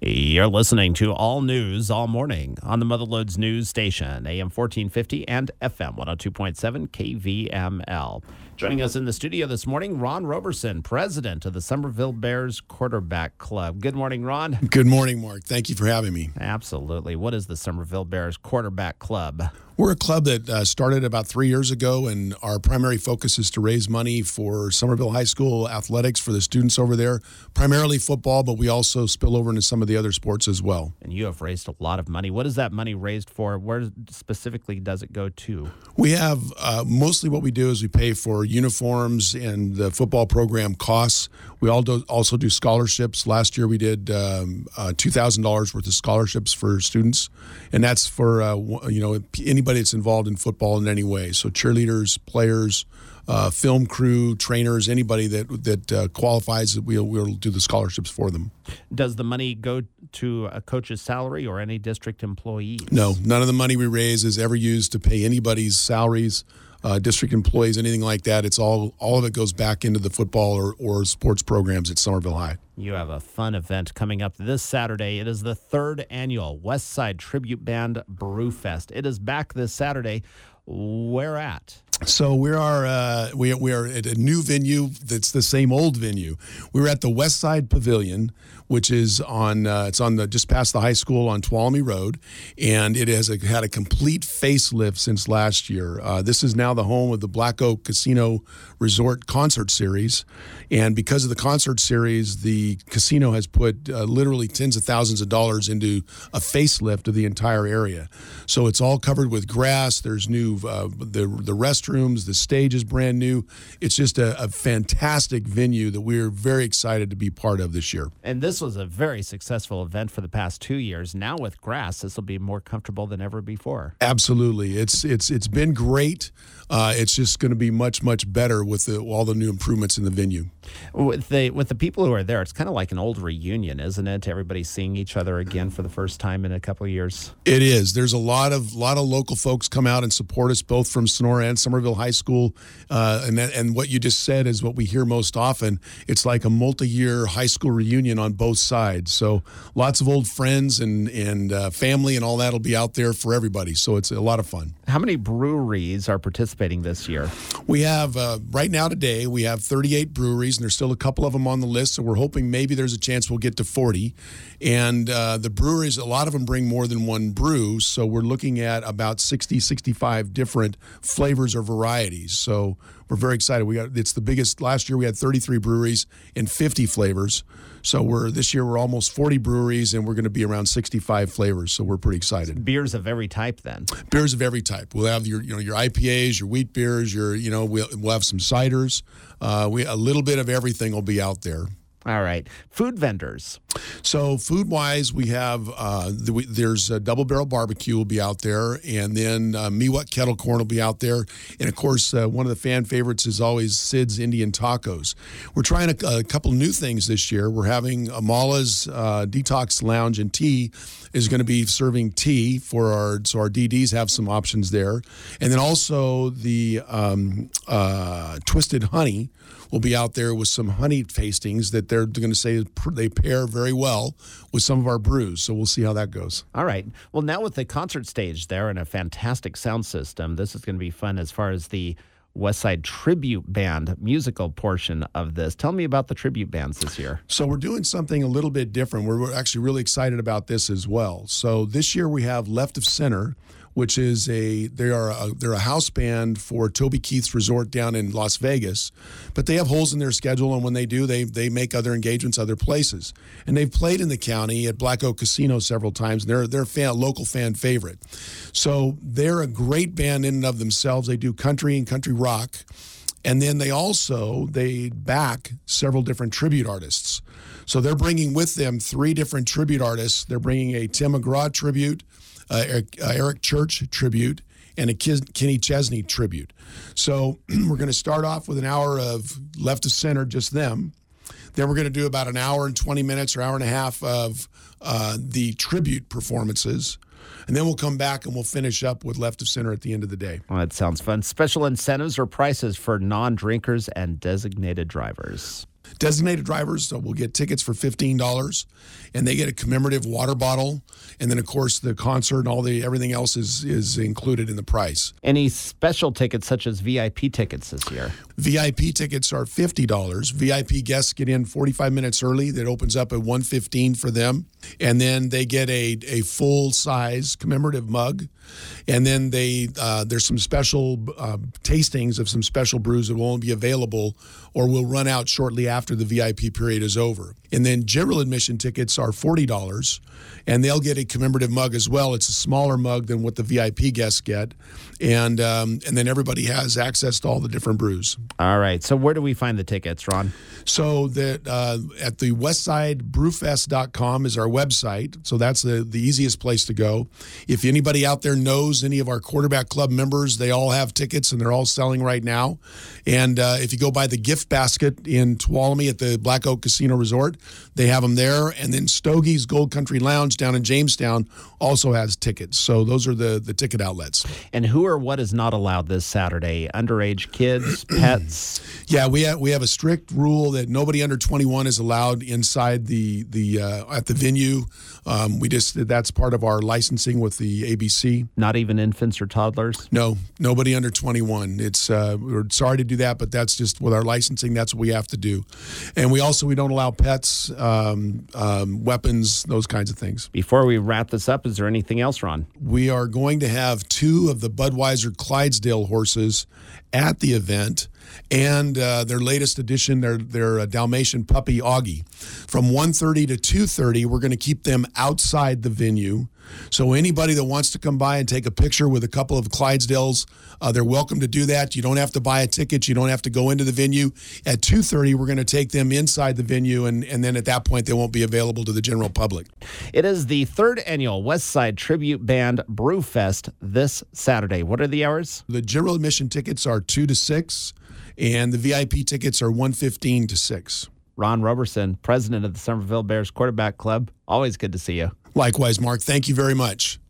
You're listening to All News All Morning on the Motherloads News Station, AM 1450 and FM 102.7 KVML. Joining us in the studio this morning, Ron Roberson, president of the Somerville Bears Quarterback Club. Good morning, Ron. Good morning, Mark. Thank you for having me. Absolutely. What is the Somerville Bears Quarterback Club? We're a club that started about 3 years ago, and our primary focus is to raise money for Somerville High School athletics for the students over there, primarily football, but we also spill over into some of the other sports as well. And you have raised a lot of money. What is that money raised for? Where specifically does it go to? We have mostly what we do is we pay for uniforms and the football program costs. We also do scholarships. Last year we did $2,000 worth of scholarships for students, and that's for anybody that's involved in football in any way. So cheerleaders, players, film crew, trainers, anybody that qualifies, we'll do the scholarships for them. Does the money go to a coach's salary or any district employees? No, none of the money we raise is ever used to pay anybody's salaries, district employees, anything like that. It's all of it goes back into the football or sports programs at Somerville High. You have a fun event coming up this Saturday. It is the third annual West Side Tribute Band Brew Fest. It is back this Saturday. Where at? So we are at a new venue that's the same old venue. We're at the West Side Pavilion, which is just past the high school on Tuolumne Road, and it has had a complete facelift since last year. This is now the home of the Black Oak Casino Resort Concert Series, and because of the concert series, the casino has put literally tens of thousands of dollars into a facelift of the entire area. So it's all covered with grass. There's new the restrooms, the stage is brand new. It's just a fantastic venue that we're very excited to be part of this year. And this was a very successful event for the past 2 years. Now with grass, this will be more comfortable than ever before. Absolutely. It's been great. It's just going to be much, much better with all the new improvements in the venue. With the people who are there, it's kind of like an old reunion, isn't it? Everybody's seeing each other again for the first time in a couple of years. It is. There's a lot of local folks come out and support us, both from Sonora and Somerville High School. And what you just said is what we hear most often. It's like a multi-year high school reunion on both sides. So lots of old friends and family and all that will be out there for everybody. So it's a lot of fun. How many breweries are participating this year? We have, right now today, we have 38 breweries, and there's still a couple of them on the list, so we're hoping maybe there's a chance we'll get to 40. And the breweries, a lot of them bring more than one brew, so we're looking at about 65 different flavors or varieties. So we're very excited. It's the biggest. Last year we had 33 breweries and 50 flavors. So this year we're almost 40 breweries, and we're going to be around 65 flavors. So we're pretty excited. Beers of every type, then. Beers of every type. We'll have your IPAs, your wheat beers, we'll have some ciders. A little bit of everything will be out there. All right. Food vendors. So food-wise, we have there's a Double Barrel Barbecue will be out there, and then Miwok Kettle Corn will be out there, and of course one of the fan favorites is always Sid's Indian Tacos. We're trying a couple new things this year. We're having Amala's Detox Lounge and Tea is going to be serving tea for our DDs have some options there, and then also the Twisted Honey will be out there with some honey tastings that they're going to say they pair very well with some of our brews. So we'll see how that goes. All right. Well, now with the concert stage there and a fantastic sound system, this is going to be fun as far as the West Side Tribute Band musical portion of this. Tell me about the tribute bands this year. So we're doing something a little bit different. We're actually really excited about this as well. So this year we have Left of Center, which is they're a house band for Toby Keith's Resort down in Las Vegas, but they have holes in their schedule, and when they do, they make other engagements other places. And they've played in the county at Black Oak Casino several times. And they're a local fan favorite. So they're a great band in and of themselves. They do country and country rock. And then they back several different tribute artists. So they're bringing with them 3 different tribute artists. They're bringing a Tim McGraw tribute, Eric Church tribute, and a Kenny Chesney tribute. So we're going to start off with an hour of Left of Center, just them. Then we're going to do about an hour and 20 minutes or hour and a half of the tribute performances. And then we'll come back and we'll finish up with Left of Center at the end of the day. Well, that sounds fun. Special incentives or prices for non-drinkers and designated drivers. Designated drivers will get tickets for $15, and they get a commemorative water bottle. And then, of course, the concert and everything else is included in the price. Any special tickets such as VIP tickets this year? VIP tickets are $50. VIP guests get in 45 minutes early. That opens up at 1:15 for them. And then they get a full-size commemorative mug. And then there's some special tastings of some special brews that will only be available or will run out shortly after the VIP period is over. And then general admission tickets are $40, and they'll get a commemorative mug as well. It's a smaller mug than what the VIP guests get. And then everybody has access to all the different brews. All right. So where do we find the tickets, Ron? So that at the westsidebrewfest.com is our website. So that's the easiest place to go. If anybody out there knows any of our Quarterback Club members, they all have tickets and they're all selling right now. And if you go by the gift basket in Tuolumne at the Black Oak Casino Resort, they have them there. And then Stogie's Gold Country Lounge down in Jamestown also has tickets. So those are the ticket outlets. And who or what is not allowed this Saturday? Underage kids, pets? Yeah, we have a strict rule that nobody under 21 is allowed inside the at the venue. That's part of our licensing with the ABC. Not even infants or toddlers? No, nobody under 21. It's we're sorry to do that, but that's just with our licensing. That's what we have to do. And we don't allow pets, weapons, those kinds of things. Before we wrap this up, is there anything else, Ron? We are going to have 2 of the Budweiser Clydesdale horses at the event, and their latest addition, their Dalmatian puppy, Augie. From 1:30 to 2:30, we're going to keep them outside the venue. So anybody that wants to come by and take a picture with a couple of Clydesdales, they're welcome to do that. You don't have to buy a ticket. You don't have to go into the venue. At 2:30, we're going to take them inside the venue, and then at that point, they won't be available to the general public. It is the 3rd annual Westside Tribute Band Brewfest this Saturday. What are the hours? The general admission tickets are 2 to 6, and the VIP tickets are 1:15 to 6. Ron Roberson, president of the Somerville Bears Quarterback Club. Always good to see you. Likewise, Mark. Thank you very much.